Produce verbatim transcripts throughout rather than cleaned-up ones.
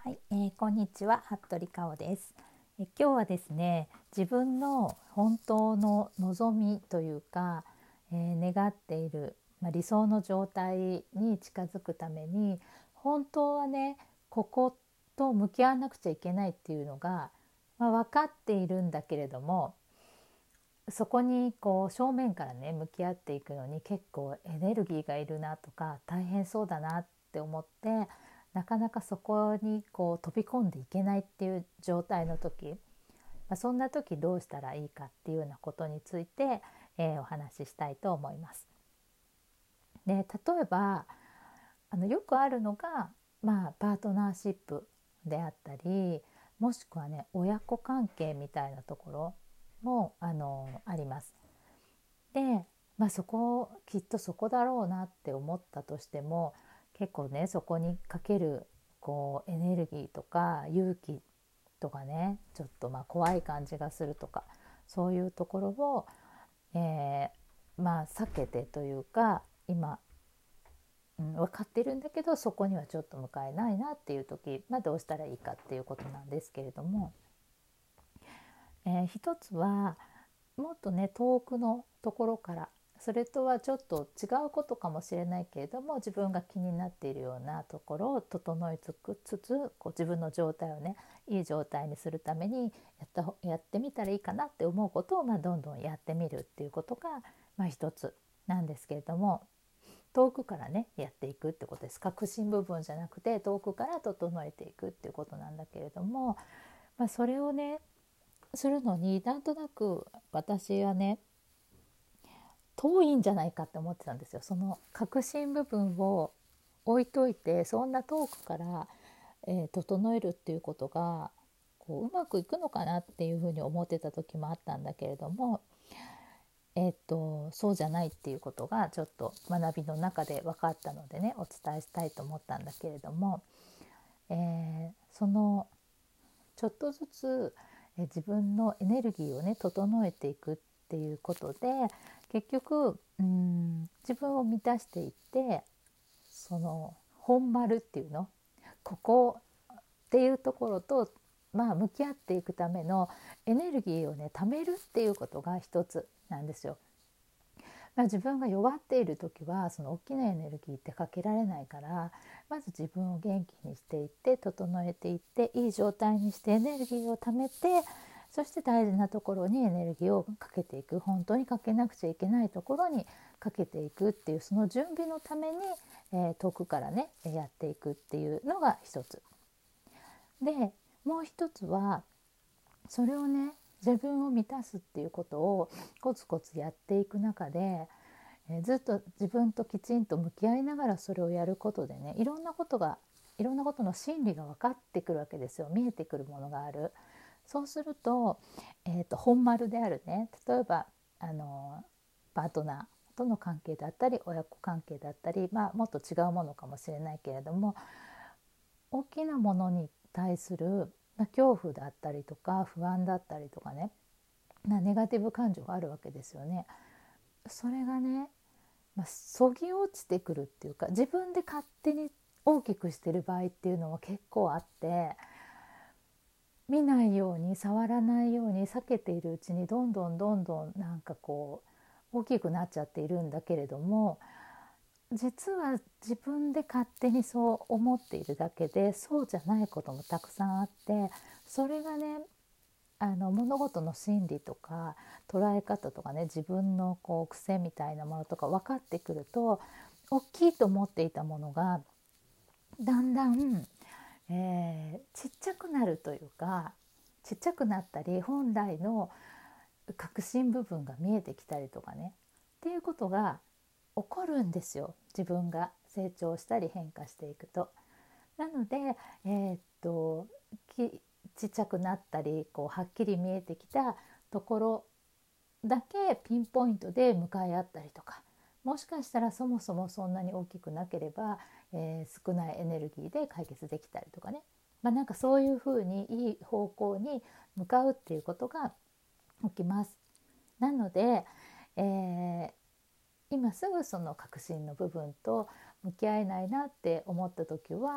はい、えーこんにちは、服部香緒です。えー今日はですね、自分の本当の望みというか、えー願っている、まあ、理想の状態に近づくために、本当はね、ここと向き合わなくちゃいけないっていうのが、まあ、分かっているんだけれども、そこにこう正面からね向き合っていくのに結構エネルギーがいるなとか大変そうだなって思って、なかなかそこにこう飛び込んでいけないっていう状態の時、まあ、そんな時どうしたらいいかっていうようなことについて、えーお話ししたいと思います。で、例えばあのよくあるのが、まあ、パートナーシップであったり、もしくはね親子関係みたいなところもあのあります。で、まあ、そこきっとそこだろうなって思ったとしても、結構ねそこにかけるこうエネルギーとか勇気とかね、ちょっとまあ怖い感じがするとか、そういうところを、えーまあ避けてというか、今、うん、分かってるんだけどそこにはちょっと向かえないなっていう時、まあ、どうしたらいいかっていうことなんですけれども、えー一つはもっとね遠くのところから、それとはちょっと違うことかもしれないけれども、自分が気になっているようなところを整えつつつこう自分の状態をねいい状態にするためにやったほやってみたらいいかなって思うことを、まあ、どんどんやってみるっていうことが、まあ、一つなんですけれども、遠くからねやっていくってことです。核心部分じゃなくて遠くから整えていくっていうことなんだけれども、まあ、それをねするのになんとなく私はね遠いんじゃないかって思ってたんですよ。その核心部分を置いといて、そんな遠くから、えー整えるっていうことがこううまくいくのかなっていうふうに思ってた時もあったんだけれども、えー、とそうじゃないっていうことがちょっと学びの中で分かったのでね、お伝えしたいと思ったんだけれども、えーそのちょっとずつえ自分のエネルギーをね整えていくっていうことで、結局うん自分を満たしていって、その本丸っていうの、ここっていうところと、まあ、向き合っていくためのエネルギーをね貯めるっていうことが一つなんですよ。まあ、自分が弱っている時はその大きなエネルギーってかけられないから、まず自分を元気にしていって整えていって、いい状態にしてエネルギーを貯めて、そして大事なところにエネルギーをかけていく、本当にかけなくちゃいけないところにかけていくっていう、その準備のために、えー遠くからねやっていくっていうのが一つで、もう一つはそれをね自分を満たすっていうことをコツコツやっていく中で、えーずっと自分ときちんと向き合いながらそれをやることでね、いろんなことがいろんなことの真理が分かってくるわけですよ。見えてくるものがある。そうすると、えーと本丸であるね、例えばあのパートナーとの関係だったり親子関係だったり、まあ、もっと違うものかもしれないけれども、大きなものに対する、まあ、恐怖だったりとか不安だったりとかね、なネガティブ感情があるわけですよね。それがね、まあ、そぎ落ちてくるっていうか、自分で勝手に大きくしてる場合っていうのは結構あって、見ないように触らないように避けているうちにどんどんどんどんなんかこう大きくなっちゃっているんだけれども、実は自分で勝手にそう思っているだけで、そうじゃないこともたくさんあって、それがねあの物事の心理とか捉え方とかね、自分のこう癖みたいなものとか分かってくると、大きいと思っていたものがだんだん、えーちっちゃくなるというか、ちっちゃくなったり本来の核心部分が見えてきたりとかね、っていうことが起こるんですよ。自分が成長したり変化していくと。なので、えーっときちっちゃくなったりこうはっきり見えてきたところだけピンポイントで向かい合ったりとか、もしかしたらそもそもそんなに大きくなければ、えー少ないエネルギーで解決できたりとかね、まあ、なんかそういうふうにいい方向に向かうっていうことが起きます。なので、えー今すぐその核心の部分と向き合えないなって思った時は、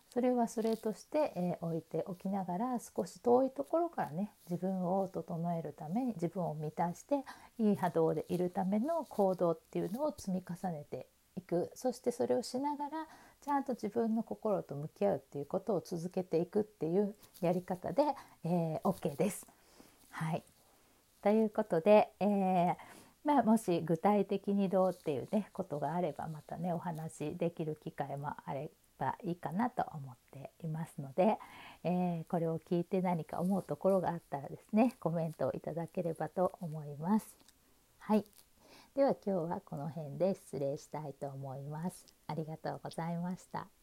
それはそれとして、えー置いておきながら、少し遠いところからね、自分を整えるために、自分を満たしていい波動でいるための行動っていうのを積み重ねていく。そしてそれをしながらちゃんと自分の心と向き合うっていうことを続けていくっていうやり方で、えー、OK です。はい、ということで、えーまあ、もし具体的にどうっていうねことがあれば、またねお話できる機会もあればいいかなと思っていますので、えーこれを聞いて何か思うところがあったらですね、コメントをいただければと思います。はい、では今日はこの辺で失礼したいと思います。ありがとうございました。